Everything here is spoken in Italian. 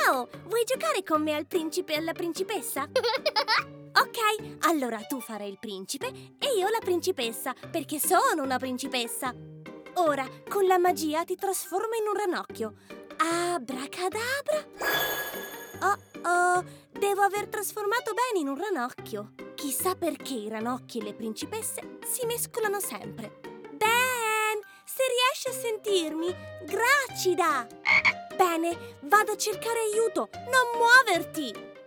Ciao! Vuoi giocare con me al principe e alla principessa? Ok, allora tu farai il principe e io la principessa, perché sono una principessa. Ora, con la magia ti trasformo in un ranocchio. Abracadabra! Oh, devo aver trasformato bene in un ranocchio. Chissà perché i ranocchi e le principesse si mescolano sempre. Ben, se riesci a sentirmi, gracida! Bene, vado a cercare aiuto, non muoverti!